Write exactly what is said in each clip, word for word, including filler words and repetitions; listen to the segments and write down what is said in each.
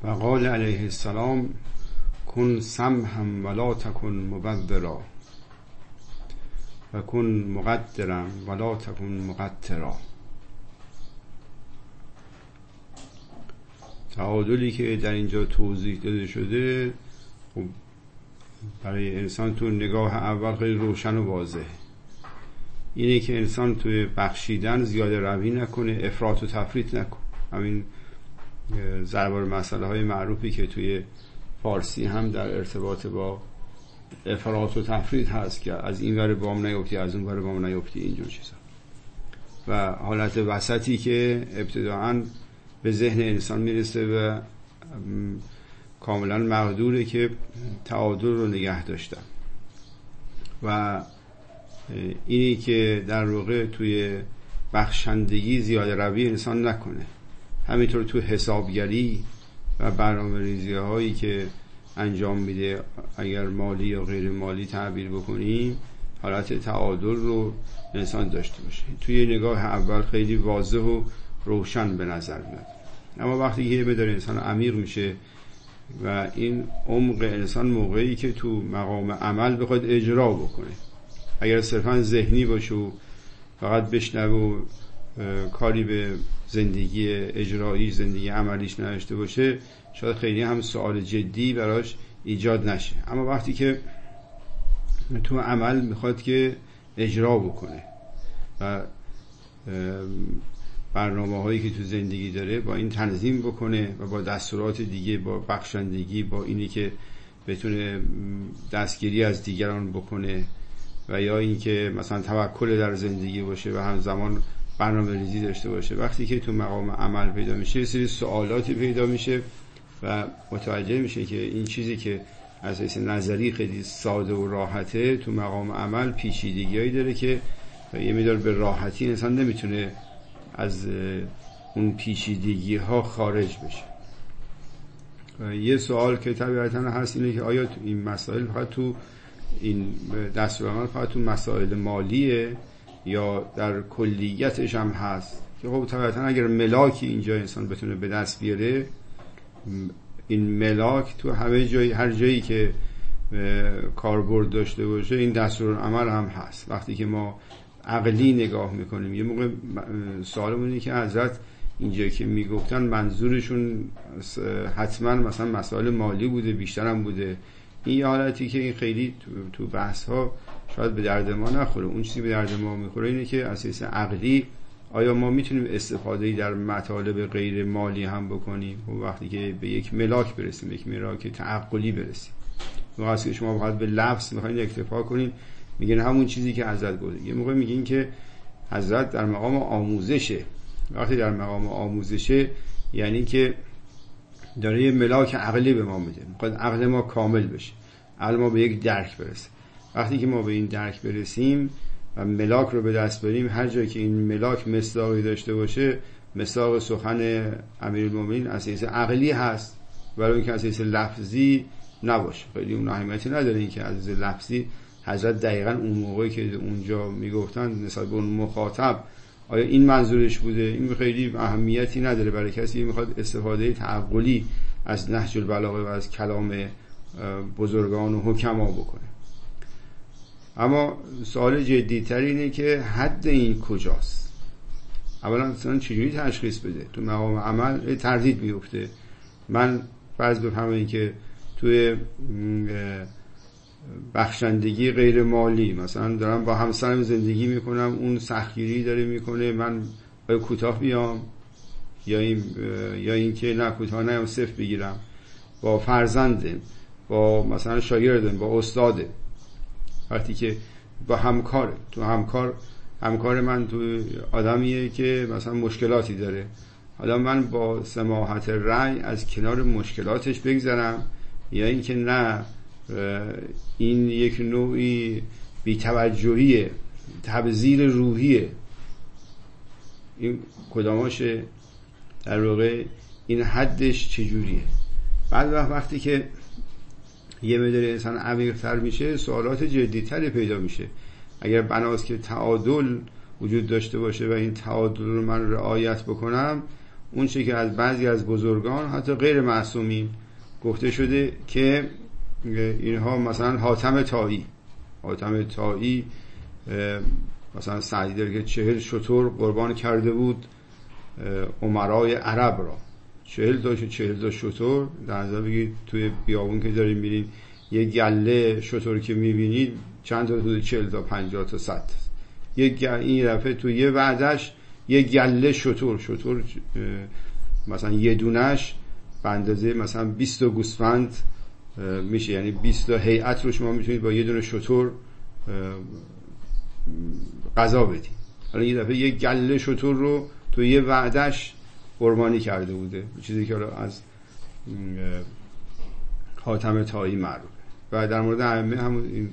و قال علیه السلام کن سمحا ولا تکن مبذرا و کن مقدرا ولا تکن مقترا. تعادلی که در اینجا توضیح داده شده خب برای انسان تو نگاه اول خیلی روشن و واضح. اینه که انسان توی بخشیدن زیاده روی نکنه، افراط و تفریط نکنه. همین ضرب المثل های معروفی که توی فارسی هم در ارتباط با افراط و تفریط هست که از این ور بام نیفتی از اون ور بام نیفتی، اینجور چیزا. و حالت وسطی که ابتداعاً به ذهن انسان میرسه و کاملا مقدوره که تعادل رو نگه داشتن. و اینی که در واقع توی بخشندگی زیاده روی انسان نکنه. همینطور تو حسابگری و برنامه‌ریزی هایی که انجام میده، اگر مالی یا غیر مالی تعبیر بکنیم، حالت تعادل رو انسان داشته باشه. توی نگاه اول خیلی واضح و روشن به نظر میاد، اما وقتی که به داره انسان عمیق میشه و این عمق انسان موقعی که تو مقام عمل بخواد اجرا بکنه، اگر صرفا ذهنی باشه و فقط بشنوه و کاری به زندگی اجرایی زندگی عملیش نداشته باشه، شاید خیلی هم سوال جدی براش ایجاد نشه. اما وقتی که تو عمل میخواد که اجرا بکنه و برنامه هایی که تو زندگی داره با این تنظیم بکنه و با دستورات دیگه، با بخشندگی، با اینی که بتونه دستگیری از دیگران بکنه و یا اینکه مثلا توکل در زندگی باشه و همزمان برنامه ریزی داشته باشه، وقتی که تو مقام عمل پیدا میشه یه سری سوالاتی پیدا میشه و متوجه میشه که این چیزی که از حیث نظری خیلی ساده و راحته تو مقام عمل پیچیدگیایی داره که یه مقدار به راحتی انسان نمیتونه از اون پیچیدگی ها خارج بشه. و یه سوال که طبیعتاً هست اینه که آیا تو این مسائل فقط تو این دستورالعمل فقط تو مسائل مالیه یا در کلیتش هم هست؟ که خب طبیعتاً اگر ملاکی اینجا انسان بتونه به دست بیاره، این ملاک تو همه جایی، هر جایی که کاربرد داشته باشه، این دستورالعمل هم هست. وقتی که ما عقلی نگاه میکنیم، یه موقع سوالمون اینه که حضرت اینجا که میگفتن منظورشون حتما مثلا مسائل مالی بوده، بیشتر هم بوده. این یه حالتی که این خیلی تو بحث ها شاید به درد ما نخوره. اون چیزی به درد ما میخوره اینه که اساس عقلی آیا ما میتونیم استفاده در مطالب غیر مالی هم بکنیم و وقتی که به یک ملاک برسیم، یک ملاک تعقلی برسیم. وقتی که شما فقط به لفظ میخواین اکتفا کنین، میگن همون چیزی که حضرت گفت. یه موقع میگین که حضرت در مقام آموزشه. وقتی در مقام آموزشه یعنی که داره یه ملاک عقلی به ما میده، میخواد عقل ما کامل بشه، عقل ما به یک درک برسه. وقتی که ما به این درک برسیم و ملاک رو به دست بریم، هر جایی که این ملاک مصداقی داشته باشه، مصداق سخن امیرالمومنین اساس عقلی هست، ولی اینکه اساس لفظی نباشه. خیلی اون اهمیتی نداره اینکه اساس لفظی حضرت دقیقاً اون موقعی که اونجا میگفتن نسبت به اون مخاطب آیا این منظورش بوده، این خیلی اهمیتی نداره برای کسی که میخواد استفاده تعقلی از نهج البلاغه و از کلام بزرگان و حکما بکنه. اما سوال جدی‌تر اینه که حد این کجاست؟ اولا مثلا چجوری تشخیص بده؟ تو مقام عمل تردید میفته. من فرض بفرمایید که توی بخشندگی غیر مالی مثلا دارم با همسرم زندگی میکنم، اون سختگیری داره میکنه، من باید کوتاه بیام یا این یا این که نه کوتاه نیام صفر بگیرم. با فرزندم، با مثلا شاگردم، با استاده، وقتی که با همکار، تو همکار همکار من تو آدمیه که مثلا مشکلاتی داره، حالا من با سماحت رأی از کنار مشکلاتش بگذرم یا این که نه این یک نوعی بی‌توجهیه، تبذیر روحیه؟ این کداماشه؟ در واقع این حدش چجوریه؟ بعد وقتی که یه مقدار انسان عمیق‌تر میشه، سوالات جدی‌تری پیدا میشه. اگر بناست که تعادل وجود داشته باشه و این تعادل رو من رعایت بکنم، اون چه که از بعضی از بزرگان حتی غیر معصومین گفته شده که اینها مثلا حاتم طایی حاتم طایی مثلا سعدی داره که چهل شتر قربان کرده بود امرای عرب را. چهل تا چهل تا شتر در نظر بگید توی بیابون که دارین میرین یه گله شتر که میبینید چند تا حدود چهل تا پنجاه تا صد یک گله این رفته تو یه وعدش یه گله شتر شتر مثلا یه دونش به اندازه مثلا بیست تا گوسفند میشه، یعنی بیست تا هیئت رو شما میتونید با یه دونه شتر غذا بدید. حالا یه دفعه یه گله شتر رو تو یه وعدش قربانی کرده بوده، چیزی که از حاتم طایی معروفه. و در مورد ائمه همون این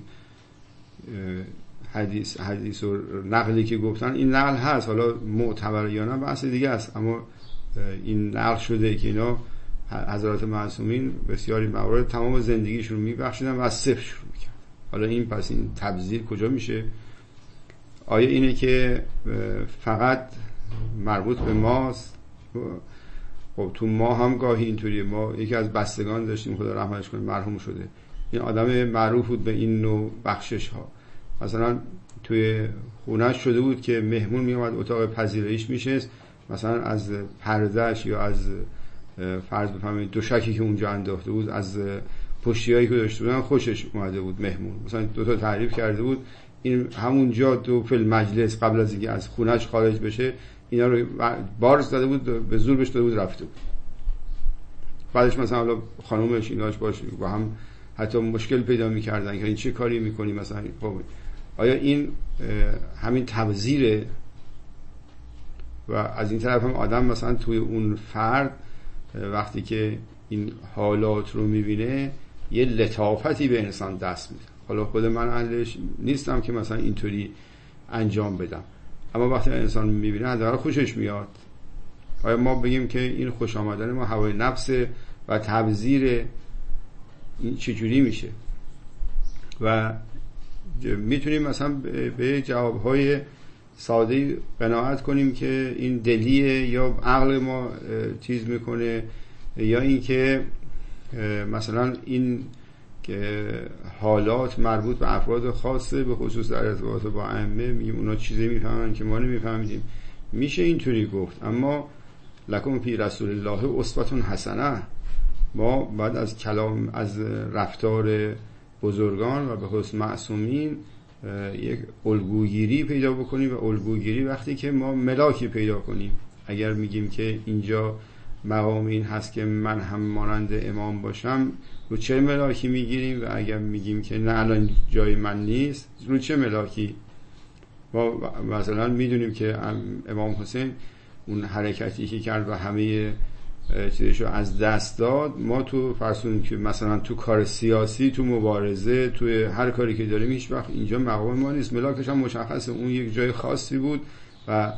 حدیث حدیث و نقلی که گفتن این نقل هست، حالا معتبر یا نه بحث دیگه است، اما این نقل شده که اینا حضرات معصومین بسیاری موارد تمام زندگیشون رو میبخشیدن و از صفر شروع میکردن. حالا این پس این تبذیر کجا میشه؟ آیا اینه که فقط مربوط به ماست؟ خب تو ما هم گاهی اینطوریه. ما یکی از بستگان داشتیم خدا رحمتش کنه مرحوم شده، این آدم معروف بود به این نوع بخشش ها. مثلا توی خونه‌اش شده بود که مهمون میومد اتاق پذیراییش میشست، مثلا از پردهش یا از فرض بفهمید دوشکی که اونجا انداخته بود، از پشتیایی که داشته بودن خوشش اومده بود مهمون، مثلا دو تا تعریف کرده بود، این همونجا دو فل مجلس قبل از اینکه از خونه‌اش خارج بشه اینا رو بارز داده بود، به زور بهش داده بود رفته بود. بعدش مثلا حالا خانومش ایناش باشه با هم حتی مشکل پیدا می‌کردن که این چه کاری می‌کنی مثلا. خب آیا این همین تبذیره؟ و از این طرف هم آدم مثلا توی اون فرد وقتی که این حالات رو می‌بینه یه لطافتی به انسان دست میده. حالا خود من اهلش نیستم که مثلا اینطوری انجام بدم، اما وقتی انسان می‌بینه حداقل خوشش میاد. آیا ما بگیم که این خوش آمدن ما هوای نفس و تبذیر این چجوری میشه؟ و میتونیم مثلا به جوابهای ساده قناعت کنیم که این دلیه یا عقل ما چیز میکنه، یا این که مثلا این که حالات مربوط به افراد خاصه، به خصوص در ارتباط با ائمه میگیم اونا چیزی میفهمن که ما نمیفهمیدیم. میشه اینطوری گفت، اما لکم فی رسول الله اسوة حسنه. ما بعد از کلام از رفتار بزرگان و به خصوص معصومین یک الگوگیری پیدا بکنیم، و الگوگیری وقتی که ما ملاکی پیدا کنیم. اگر میگیم که اینجا مقام این هست که من هم مانند امام باشم، رو چه ملاکی میگیریم؟ و اگر میگیم که نه الان جای من نیست، رو چه ملاکی؟ ما مثلا میدونیم که امام حسین اون حرکتی که کرد و همه چیزشو از دست داد، ما تو فرسون که مثلا تو کار سیاسی، تو مبارزه، توی هر کاری که داریم هیچ وقت اینجا مقام ما نیست. ملاکش هم مشخصه، اون یک جای خاصی بود و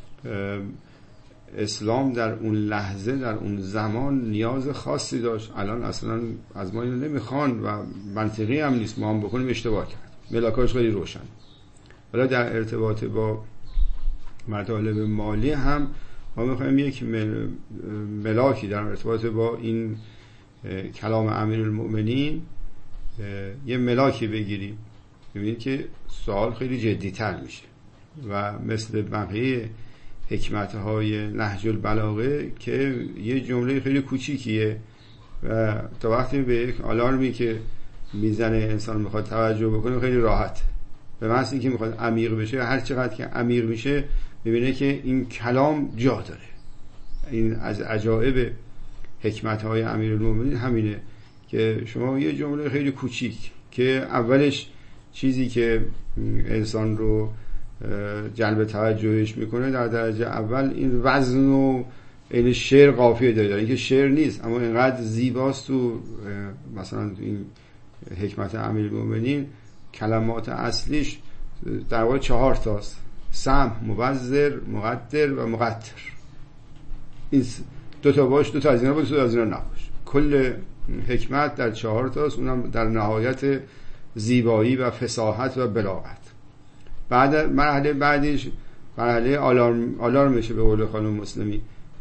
اسلام در اون لحظه در اون زمان نیاز خاصی داشت. الان اصلا از ما اینو نمیخوان و منطقی هم نیست، ما هم بکنیم اشتباه کرد. ملاکاش خیلی روشن. حالا در ارتباط با مطالب مالی هم ما میخوایم یک ملاکی در ارتباط با این کلام امیرالمؤمنین یه ملاکی بگیریم. ببینید که سوال خیلی جدی‌تر میشه و مثل بقیه حکمت‌های نهج البلاغه که یه جمله خیلی کوچیکیه و تا وقتی به یک آلارمی که میزنه انسان میخواد توجه بکنه خیلی راحت. به معنی اینکه میخواد عمیق بشه، هر چقدر که عمیق میشه میبینه که این کلام جا داره. این از عجایب حکمت‌های امیرالمومنین همینه که شما یه جمله خیلی کوچیک که اولش چیزی که انسان رو جلب توجهش میکنه در درجه اول این وزن و این شعر قافیه داره، داره اینکه شعر نیست اما اینقدر زیباست. تو مثلا این حکمت امیرالمومنین کلمات اصلیش در واقع چهار تاست: سمع، موزر، مقدر و مقتر. این دو تا باش، دو تا از اینا باش، دو تا از اینا نباش. کل حکمت در چهار تاست، اونم در نهایت زیبایی و فصاحت و بلاغت. بعد مرحله بعدیش مرحله آلارم آلارم میشه به قول خانم مسلمی،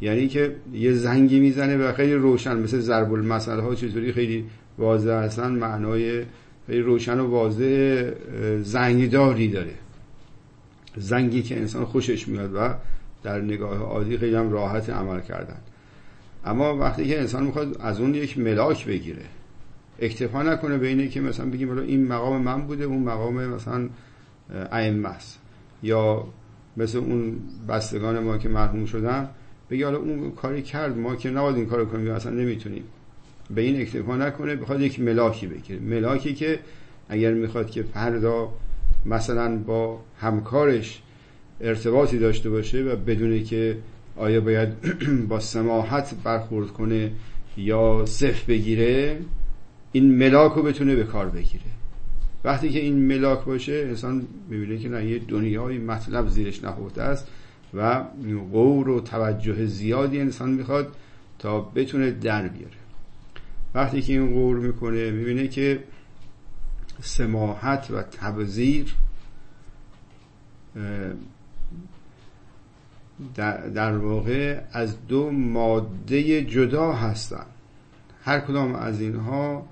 یعنی که یه زنگی میزنه و خیلی روشن، مثل ضرب المثل ها چطوری خیلی واضح هستن، معنای خیلی روشن و واضح زنگداری داره، زنگی که انسان خوشش میاد و در نگاه عادی خیلی هم راحت عمل کردن. اما وقتی که انسان میخواد از اون یک ملاک بگیره، اکتفا نکنه به اینه که مثلا بگیم حالا این مقام من بوده، اون مقام مثلا ائمه است، یا مثل اون بستگان ما که مرحوم شدن بگی حالا اون کاری کرد ما که نباید این کارو کنیم، اصلا نمیتونیم. به این اکتفا نکنه، بخواد یک ملاکی بگیره، ملاکی که اگر میخواد که فردا مثلا با همکارش ارتباطی داشته باشه و بدونه که آیا باید با سماحت برخورد کنه یا صفر بگیره، این ملاک رو بتونه به کار بگیره. وقتی که این ملاک باشه انسان میبینه که نه، یه دنیای مطلب زیرش نهفته است و غور و توجه زیادی انسان میخواد تا بتونه در بیاره. وقتی که این غور میکنه میبینه که سماحت و تبذیر در, در واقع از دو ماده جدا هستن. هر کدام از اینها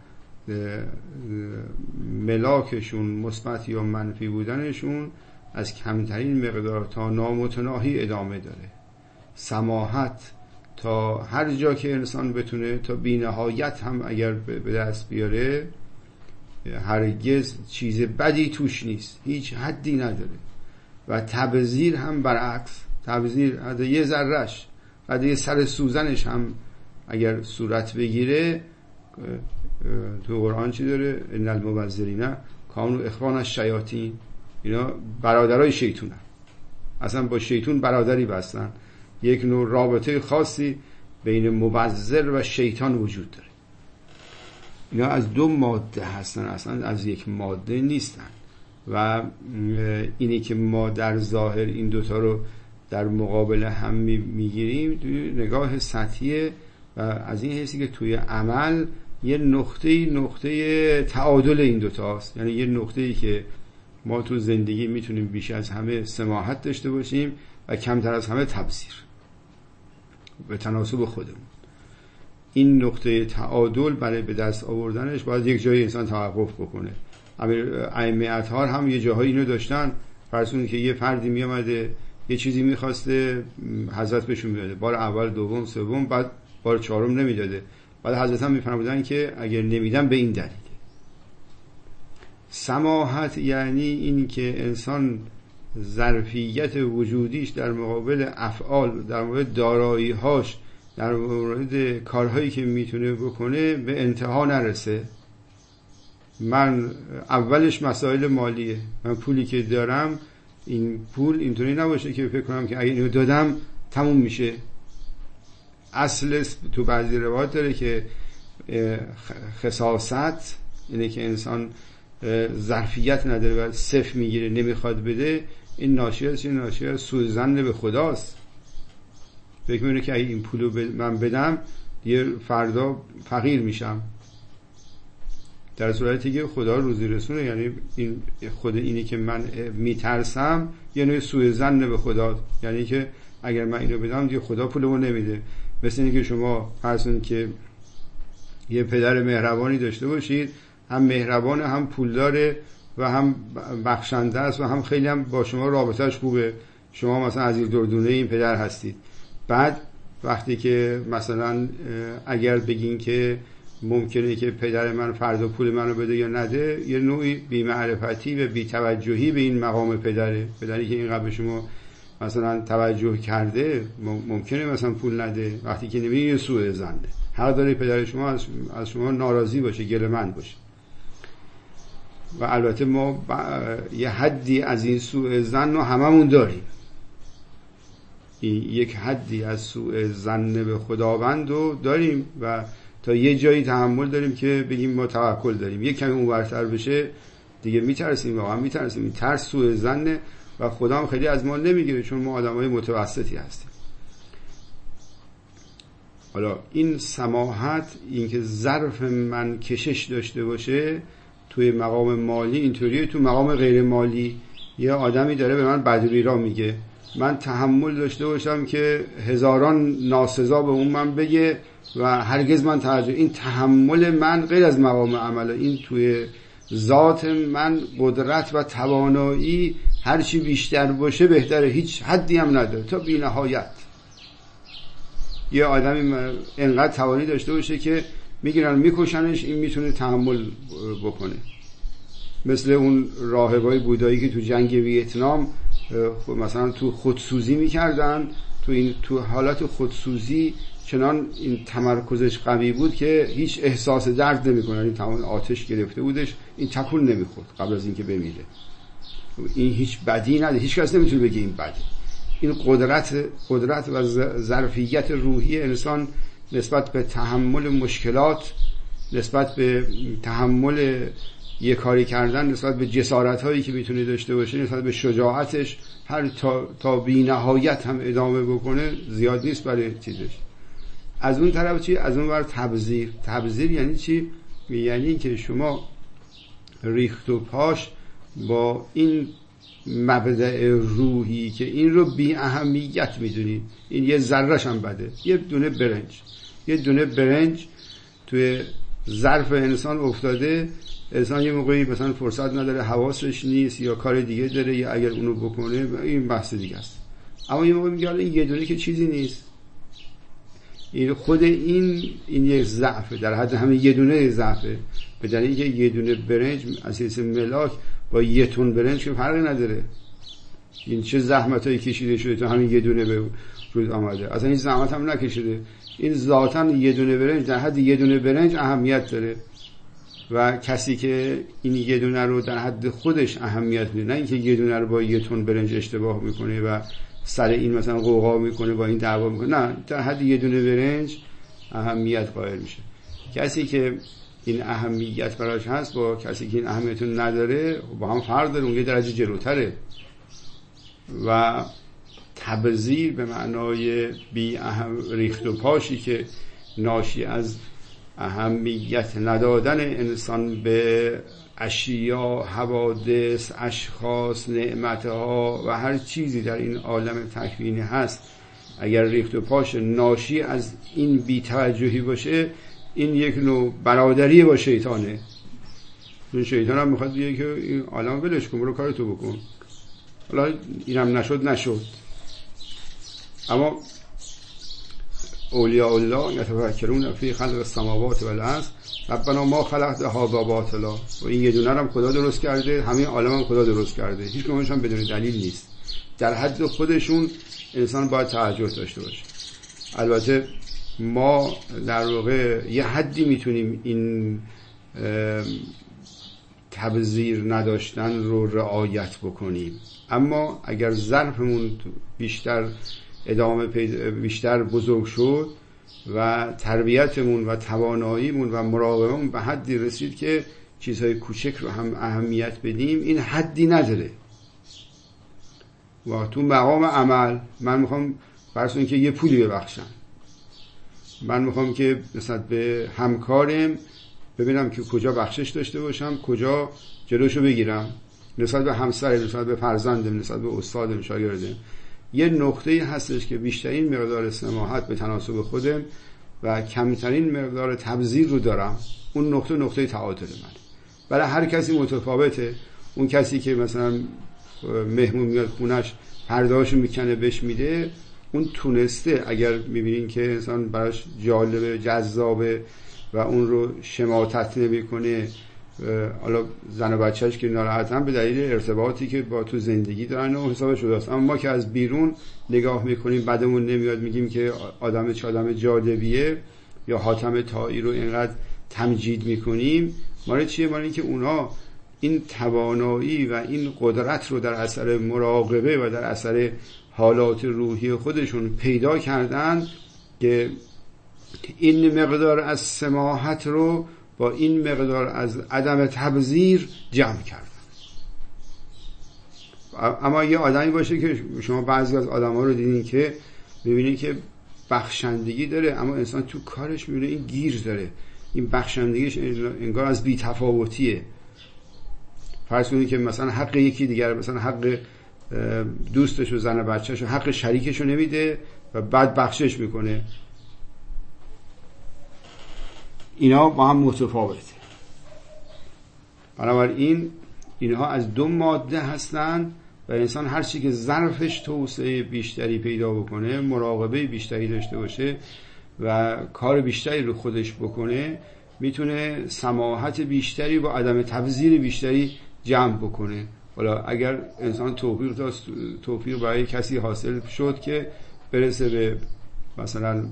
ملاکشون مثبت یا منفی بودنشون از کمترین مقدار تا نامتناهی ادامه داره. سماحت تا هر جا که انسان بتونه، تا بی نهایت هم اگر به دست بیاره، هرگز چیز بدی توش نیست، هیچ حدی نداره. و تبذیر هم برعکس، تبذیر حتی یه ذرهش، حتی یه سر سوزنش هم اگر صورت بگیره، تو قرآن چی داره؟ ان المبذرین کانوا اخوان الشیاطین، اینا برادرای شیطونن، اصلا با شیطون برادری بستن. یک نوع رابطه خاصی بین مبذر و شیطان وجود داره. اینا از دو ماده هستن، اصلا از یک ماده نیستن. و اینی که ما در ظاهر این دوتا رو در مقابل هم میگیریم توی نگاه سطحیه و از این حیثی که توی عمل یه نقطه نقطه تعادل این دوتاست. یعنی یه نقطه‌ای که ما تو زندگی میتونیم بیش از همه سماحت داشته باشیم و کمتر از همه تبذیر، به تناسب خودمون. این نقطه تعادل برای به دست آوردنش باید یک جایی انسان توقف بکنه. ائمه اطهار هم یه جاهایی اینو داشتن، فرضون که یه فردی می اومده یه چیزی میخواسته، حضرت بهشون میداده، بار اول، دوم، سوم، بعد بار چهارم نمیداده. بعد حضرت هم میفرمودن که اگر نمیدم به این دلیل. سماحت یعنی این که انسان ظرفیت وجودیش در مقابل افعال، در مورد دارایی‌هاش، در مورد کارهایی که میتونه بکنه به انتها نرسه. من اولش مسائل مالیه، من پولی که دارم، این پول اینطوری نباشه که فکر کنم که اگه اینو دادم تموم میشه. اصل تو بعضی روایات داره که خساست، اینه که انسان ظرفیت نداره و صفر میگیره، نمیخواد بده. این ناشی از این ناشی از سوء ظن به خداست. فکر میکنه که اگه این پولو من بدم یه فردا فقیر میشم، در صورتی که خدا روزی رسونه. یعنی این خود اینی که من میترسم یه نوع سوء ظن به خدا، یعنی که اگر من اینو بدم دیگه خدا پولمو نمیده. مثل اینکه شما فرضون که یه پدر مهربانی داشته باشید، هم مهربانه، هم پولداره و هم بخشنده است و هم خیلی هم با شما رابطهش خوبه. شما مثلا عزیز دردونه این پدر هستید. بعد وقتی که مثلا اگر بگین که ممکنه که پدر من فردا پول منو بده یا نده، یه نوعی بی‌معرفتی و بی‌توجهی به این مقام پدره. پدری که اینقدر به شما مثلا توجه کرده ممکنه مثلا پول نده، وقتی که نمیگه یه سوء ظنه. حق داره پدر شما از شما ناراضی باشه، گله‌مند باشه. و البته ما یه حدی از این سوء ظن رو هممون داریم. یک حدی از سوء ظن به خداوند رو داریم و تا یه جایی تحمل داریم که بگیم ما توکل داریم. یک کمی اونورتر بشه دیگه میترسیم، واقعا میترسیم. این ترس سوء ظن و خدا هم خیلی از ما نمیگیره، چون ما آدمای متوسطی هستیم. حالا این سماحت، این که ظرف من کشش داشته باشه، توی مقام مالی اینطوریه. تو مقام غیر مالی یه آدمی داره به من بدبیرا میگه، من تحمل داشته باشم که هزاران ناسزا به اون من بگه و هرگز من توجه. این تحمل من غیر از مقام عمله، این توی ذات من قدرت و توانایی هرچی بیشتر باشه بهتره، هیچ حدی هم نداره تا بی نهایت. یه آدمی انقدر توانی داشته باشه که میگیرن میکشنش، این میتونه تحمل بکنه. مثل اون راهبای بودایی که تو جنگ ویتنام مثلا تو خودسوزی میکردن، تو این تو حالت خودسوزی چنان این تمرکزش قوی بود که هیچ احساس درد نمیکنه. این تمام آتش گرفته بودش، این تکون نمیخورد قبل از اینکه بمیره. این هیچ بدی نداره، هیچ کس نمیتونه بگه این بده. این قدرت قدرت و ظرفیت روحی انسان نسبت به تحمل مشکلات، نسبت به تحمل یه کاری کردن، نسبت به جسارت هایی که میتونه داشته باشه، نسبت به شجاعتش، هر تا, تا بی نهایت هم ادامه بکنه زیاد نیست برای چیزش. از اون طرف چی؟ از اون ور تبذیر. تبذیر یعنی چی؟ یعنی که شما ریخت و پاش با این مبدأ روحی که این رو بی اهمیت میدونی، این یه ذره‌ش هم بده، یه دونه برنج یه دونه برنج توی ظرف انسان افتاده، انسان یه موقعی مثلا فرصت نداره، حواسش نیست یا کار دیگه داره، یا اگر اونو بکنه این بحث دیگه است. اما یه موقع میگه این یه دونه که چیزی نیست، این خود این این یک ضعفه، در حد همین یه دونه ضعفه. به دلیل اینکه یه دونه برنج از حیث ملاک با یه تن برنج که فرقی نداره. این چه زحمتایی کشیده شده تا همین یه دونه به روز آمده، اصلا این زحمت هم نکشیده. این ذاتاً یه دونه برنج در حد یه دونه برنج اهمیت داره و کسی که این یه دونه رو در حد خودش اهمیت میده، نه اینکه یه دونه رو با یه تن برنج اشتباه میکنه و سر این مثلا قوقا میکنه، با این دعوا میکنه، نه، در حد یه دونه برنج اهمیت قائل میشه. کسی که این اهمیت براش هست با کسی که این اهمیت نداره با هم فرق داره، اون یه درجه جلوتره. و تبذیر به معنای بی اهم ریخت و پاشی که ناشی از اهمیت ندادن انسان به اشیا، حوادث، اشخاص، نعمتها و هر چیزی در این عالم تکوینی هست، اگر ریخت و پاش ناشی از این بی‌توجهی باشه، این یک نوع برادری با شیطانه. این شیطان هم میخواد بگه که این عالم ولش کن، برو کارتو بکن، حالا اینم نشد نشد. اما اولیاء الله یتفکرون فی خلق السماوات والارض ربنا ما خلقت هذا باطلا. و این یه دونه هم خدا درست کرده، همین عالم هم خدا درست کرده، هیچ کدومش هم بدون دلیل نیست. در حد خودشون انسان باید توجه داشته باشه. البته ما در واقع یه حدی میتونیم این تبذیر نداشتن رو رعایت بکنیم، اما اگر ظرفمون بیشتر ادامه پیدا، بیشتر بزرگ شد و تربیتمون و تواناییمون و مراقبمون به حدی رسید که چیزهای کوچک رو هم اهمیت بدیم، این حدی نداره. و تو مقام عمل من میخوام فرض کنیم که یه پولی ببخشم، من میخوام که نسبت به همکارم ببینم که کجا بخشش داشته باشم، کجا جلوشو بگیرم، نسبت به همسرم، نسبت به فرزندم، نسبت به استادم، شاگردم. یه نقطه‌ای هستش که بیشترین مقدار سماحت به تناسب خودم و کمترین مقدار تبذیر رو دارم، اون نقطه نقطه تعادل من. برای هر کسی متفاوته. اون کسی که مثلا مهمون میاد خونش پردهاشو میکنه بهش میده، اون تونسته، اگر میبینین که انسان براش جالبه، جذابه و اون رو شماتت نمیکنه، حالا زن و بچهش که ناراحتن به دلیل ارتباطی که با تو زندگی دارن و حساب شده است. اما ما که از بیرون نگاه میکنیم بعدمون نمیاد میگیم که آدم چه آدم جالبیه، یا حاتم طایی رو اینقدر تمجید میکنیم، ما چیه؟ ما این که اونها این توانایی و این قدرت رو در اثر مراقبه و در اثر حالات روحی خودشون پیدا کردن که این مقدار از سماحت رو با این مقدار از عدم تبذیر جمع کردن. اما یه آدمی باشه که شما بعضی از آدم ها رو دیدین که میبینید که بخشندگی داره، اما انسان تو کارش میبینه این گیر داره، این بخشندگیش انگار از بی تفاوتیه. فرض کنید که مثلا حق یکی دیگر، مثلا حق دوستش و زن و بچهش و حق شریکش رو نمیده و بعد بخشش میکنه. اینا با هم متفاوته. بنابراین اینها از دو ماده هستن و انسان هر چی که ظرفش توسعه بیشتری پیدا بکنه، مراقبه بیشتری داشته باشه و کار بیشتری رو خودش بکنه، میتونه سماحت بیشتری با عدم تبذیر بیشتری جمع بکنه. حالا اگر انسان توفیق داشت، توفیق برای کسی حاصل شد که برسه به مثلا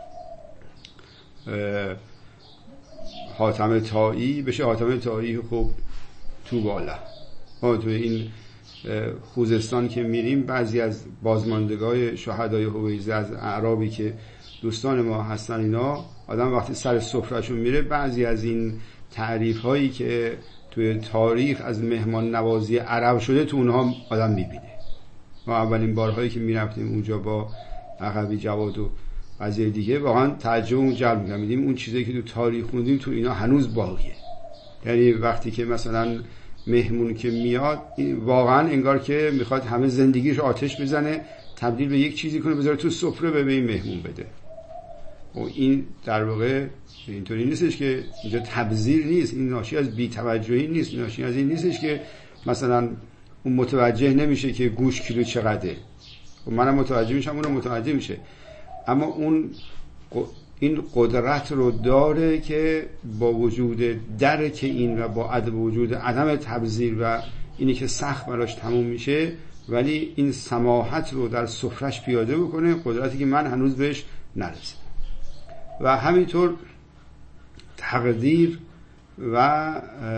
حاتم طایی بشه، حاتم طایی خب تو بالا ما تو این خوزستان که میریم، بعضی از بازماندگان شهدای حویزه از اعرابی که دوستان ما هستن، اینا آدم وقتی سر سفرهشون میره، بعضی از این تعریف هایی که توی تاریخ از مهمان نوازی عرب شده تو اونها آدم میبینه. ما اولین بارهایی که میرفتیم اونجا با عقبی جواد و بعضی دیگه، واقعا تعجبمون جلب می‌کنه، می‌بینیم اون چیزایی که تو تاریخ خوندیم تو اینا هنوز باقیه. یعنی وقتی که مثلا مهمون که میاد، واقعا انگار که میخواد همه زندگیش آتش بزنه، تبدیل به یک چیزی کنه بذاره تو سفره به این مهمون بده. و این در واقع اینطوری نیستش که اینجا تبذیر نیست، این ناشی از بی‌توجهی نیست، ناشی از این نیستش که مثلا اون متوجه نمیشه که گوش کیلو چقدره و منم متوجه میشم اونم متوجه میشه، اما اون این قدرت رو داره که با وجود درک این و با عدم وجود عدم تبذیر و اینی که سخت براش تموم میشه، ولی این سماحت رو در سفرش پیاده بکنه، قدرتی که من هنوز بهش نرسیدم. و همینطور تقدیر و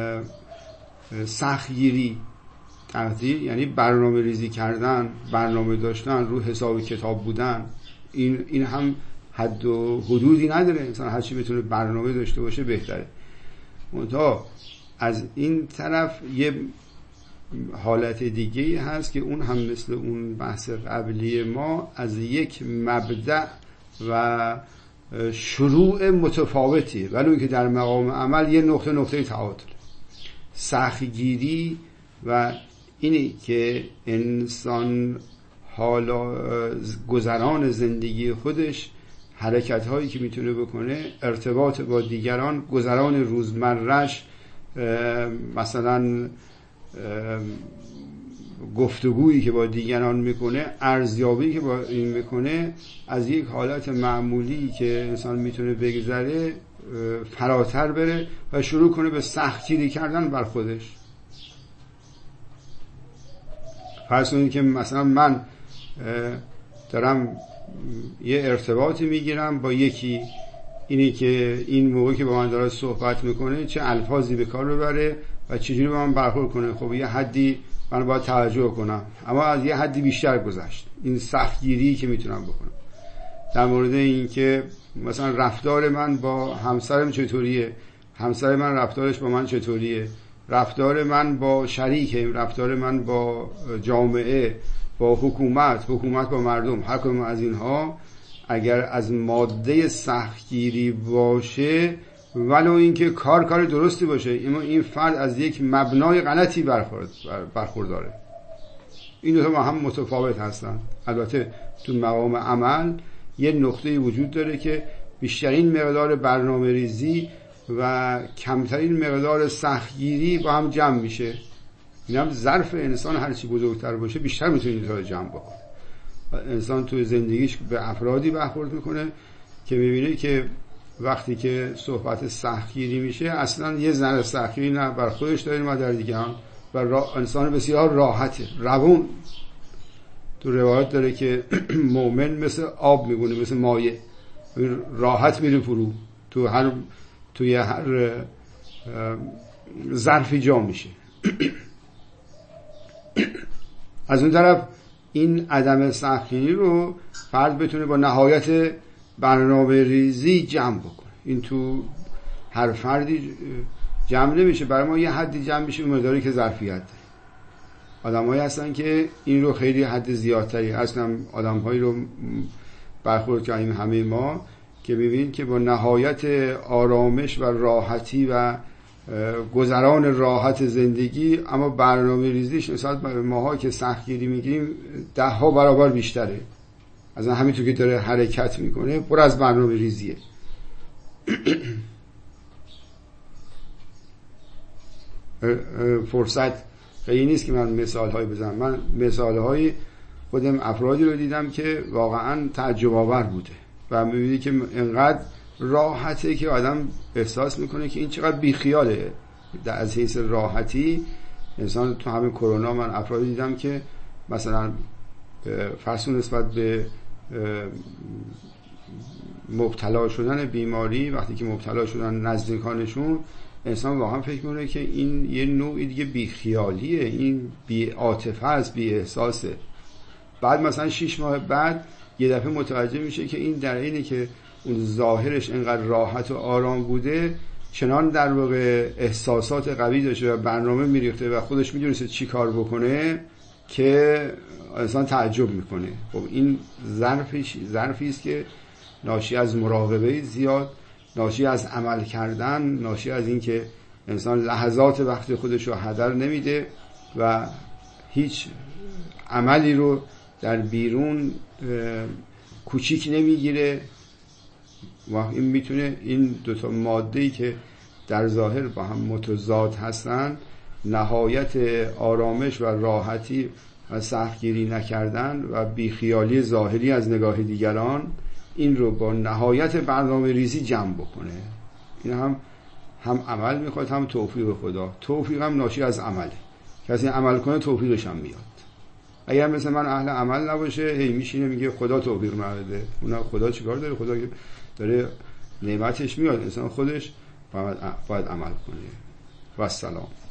سختگیری. تقدیر یعنی برنامه ریزی کردن، برنامه داشتن، رو حساب کتاب بودن. این این هم حد و حدودی نداره، انسان هر چی بتونه برنامه داشته باشه بهتره. منتها از این طرف یه حالت دیگه هست که اون هم مثل اون بحث قبلی ما از یک مبدأ و شروع متفاوتیه، ولی اون که در مقام عمل یه نقطه نقطه تعادل. سختگیری و اینی که انسان حالا گذران زندگی خودش، حرکت هایی که میتونه بکنه، ارتباط با دیگران، گذران روزمره‌اش، مثلا گفتگویی که با دیگران میکنه، ارزیابی که با این میکنه، از یک حالت معمولی که انسان میتونه بگذره فراتر بره و شروع کنه به سختگیری کردن بر خودش. فرض کنید که مثلا من دارم یه ارتباطی میگیرم با یکی، اینی که این موقعی که با من داره صحبت میکنه چه الفاظی به کار ببره و چجوری با من برخورد کنه، خب یه حدی من باید توجه کنم، اما از یه حدی بیشتر گذشت. این سختگیری که میتونم بکنم در مورد این که مثلا رفتار من با همسرم چطوریه، همسر من رفتارش با من چطوریه، رفتار من با شریکم، رفتار من با جامعه، با حکومت، حکومت با مردم، هر کدوم از اینها اگر از ماده سختگیری باشه، ولو اینکه کار کار درستی باشه، اما این فرد از یک مبنای غلطی برخورداره. این دو تا با هم متفاوت هستن. البته تو مقام عمل یه نقطه وجود داره که بیشترین مقدار برنامه ریزی و کمترین مقدار سختگیری با هم جمع میشه. این هم ظرف انسان هرچی بزرگتر باشه بیشتر میتونه این رو جمع بکنه. انسان تو زندگیش به افرادی برخورد میکنه که میبینه که وقتی که صحبت سختگیری میشه، اصلا یه ذره سختگیری نه بر خودش داره نه در دیگران، و را انسان بسیار راحته، روون. تو روایت داره که مؤمن مثل آب میگونه، مثل مایع، راحت میره فرو، تو هر توی هر ظرفی جا میشه. از اون طرف این عدم سختگیری رو فرد بتونه با نهایت برنامه ریزی جمع بکنه. این تو هر فردی جمع نمیشه، برای ما یه حدی جمع میشه اون مقداری که ظرفیت داره. آدم‌هایی هستن که این رو خیلی حد زیادتری هستن، آدم‌هایی رو برخورد کردیم همه ما که ببینید که با نهایت آرامش و راحتی و گذران راحت زندگی، اما برنامه ریزیش نسبت به ماها که سختگیری میگیریم ده ها برابر بیشتره. از همینطور که داره حرکت میکنه پر از برنامه ریزیه. فرصت خیلی نیست که من مثال هایی بزنم. من مثال هایی خودم افرادی رو دیدم که واقعا تعجب آور بوده و میبینی که انقدر راحته که آدم احساس میکنه که این چقدر بیخیاله. از حیث راحتی انسان تو همین کرونا من افرادی دیدم که مثلا فرسون نسبت به مبتلا شدن بیماری، وقتی که مبتلا شدن نزدیکانشون، انسان واقعا فکر میکنه که این یه نوعی دیگه بیخیالیه، این بی عاطفه است، بی احساسه. بعد مثلا شش ماه بعد یه دفعه متوجه میشه که این در اینه که اون ظاهرش انقدر راحت و آرام بوده، چنان در واقع احساسات قوی داشته و برنامه میریخته و خودش میدونسته چی کار بکنه که انسان تعجب میکنه. خب این ظرفی ظرفی است که ناشی از مراقبه زیاد، ناشی از عمل کردن، ناشی از این که انسان لحظات وقت خودش رو هدر نمیده و هیچ عملی رو در بیرون کوچیک نمیگیره. و این میتونه این دوتا ماده‌ای که در ظاهر با هم متضاد هستن، نهایت آرامش و راحتی و سختگیری نکردن و بیخیالی ظاهری از نگاه دیگران، این رو با نهایت برنامه ریزی جمع بکنه. این هم هم عمل میخواد، هم توفیق خدا. توفیق هم ناشی از عمله. کسی عمل کنه توفیقش هم میاد. اگر مثل من اهل عمل نباشه، هی میشینه میگه خدا توفیق نده. اونا خدا چیکار داره؟ خدا داره نعمتش میاد، انسان خودش باید, باید عمل کنه. و السلام.